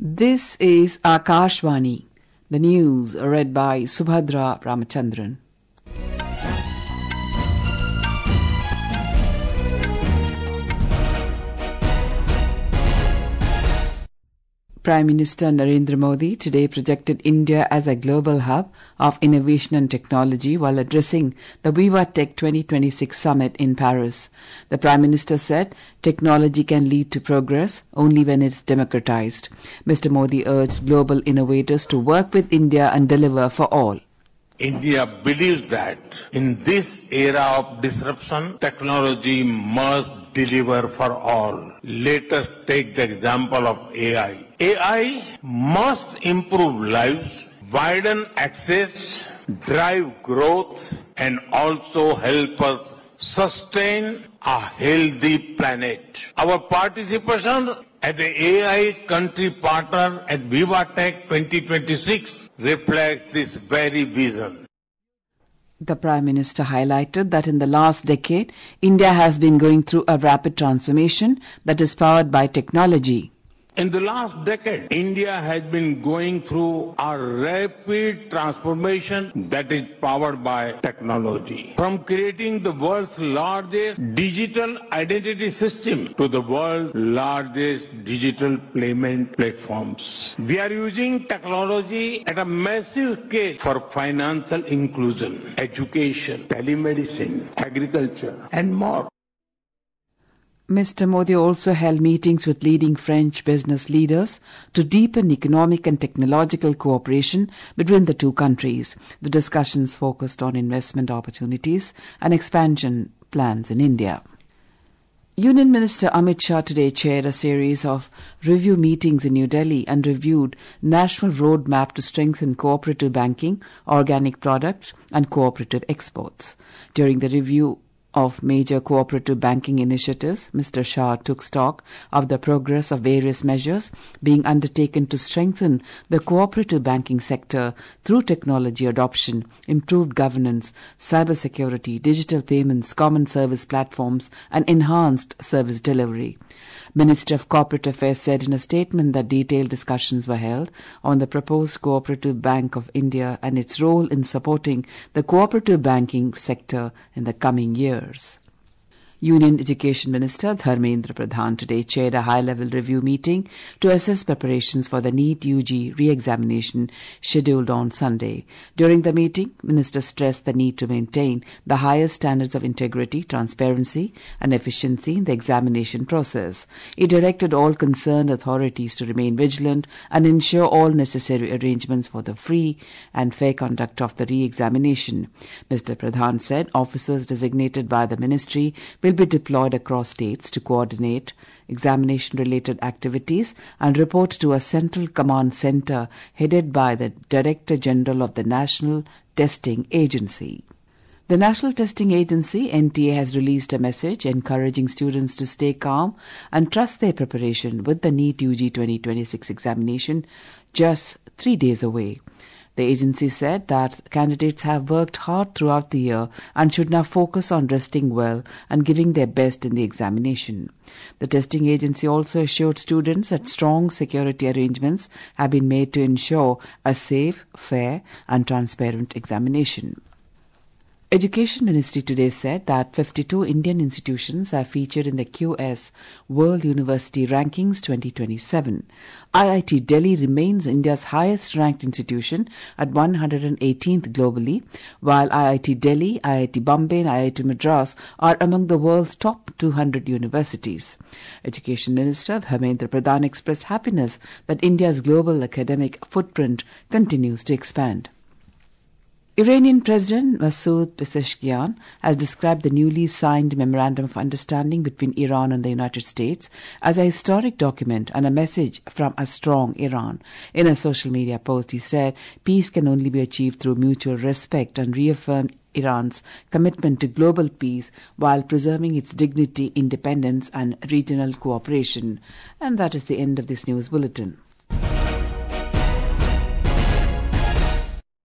This is Akashvani. The news read by Subhadra Ramachandran. Prime Minister Narendra Modi today projected India as a global hub of innovation and technology while addressing the Viva Tech 2026 summit in Paris. The Prime Minister said technology can lead to progress only when it's democratized. Mr. Modi urged global innovators to work with India and deliver for all. India believes that in this era of disruption, technology must deliver for all. Let us take the example of AI. AI must improve lives, widen access, drive growth, and also help us sustain a healthy planet. Our participation as the AI country partner at Viva Tech 2026 reflects this very vision. The Prime Minister highlighted that in the last decade, India has been going through a rapid transformation that is powered by technology. In the last decade, India has been going through a rapid transformation that is powered by technology. From creating the world's largest digital identity system to the world's largest digital payment platforms. We are using technology at a massive scale for financial inclusion, education, telemedicine, agriculture, and more. Mr. Modi also held meetings with leading French business leaders to deepen economic and technological cooperation between the two countries. The discussions focused on investment opportunities and expansion plans in India. Union Minister Amit Shah today chaired a series of review meetings in New Delhi and reviewed National Roadmap to strengthen cooperative banking, organic products and cooperative exports. During the review of major cooperative banking initiatives, Mr. Shah took stock of the progress of various measures being undertaken to strengthen the cooperative banking sector through technology adoption, improved governance, cybersecurity, digital payments, common service platforms, and enhanced service delivery. Ministry of Corporate Affairs said in a statement that detailed discussions were held on the proposed Cooperative Bank of India and its role in supporting the cooperative banking sector in the coming years. Union Education Minister Dharmendra Pradhan today chaired a high-level review meeting to assess preparations for the NEET UG re-examination scheduled on Sunday. During the meeting, Minister stressed the need to maintain the highest standards of integrity, transparency and efficiency in the examination process. He directed all concerned authorities to remain vigilant and ensure all necessary arrangements for the free and fair conduct of the re-examination. Mr. Pradhan said officers designated by the ministry will be deployed across states to coordinate examination-related activities and report to a central command center headed by the Director General of the National Testing Agency. The National Testing Agency, NTA, has released a message encouraging students to stay calm and trust their preparation with the NEET UG 2026 examination just 3 days away. The agency said that candidates have worked hard throughout the year and should now focus on resting well and giving their best in the examination. The testing agency also assured students that strong security arrangements have been made to ensure a safe, fair and transparent examination. Education Ministry today said that 52 Indian institutions are featured in the QS World University Rankings 2027. IIT Delhi remains India's highest-ranked institution at 118th globally, while IIT Delhi, IIT Bombay and IIT Madras are among the world's top 200 universities. Education Minister Dharmendra Pradhan expressed happiness that India's global academic footprint continues to expand. Iranian President Masoud Pezeshkian has described the newly signed Memorandum of Understanding between Iran and the United States as a historic document and a message from a strong Iran. In a social media post, he said, peace can only be achieved through mutual respect and reaffirmed Iran's commitment to global peace while preserving its dignity, independence and regional cooperation. And that is the end of this news bulletin.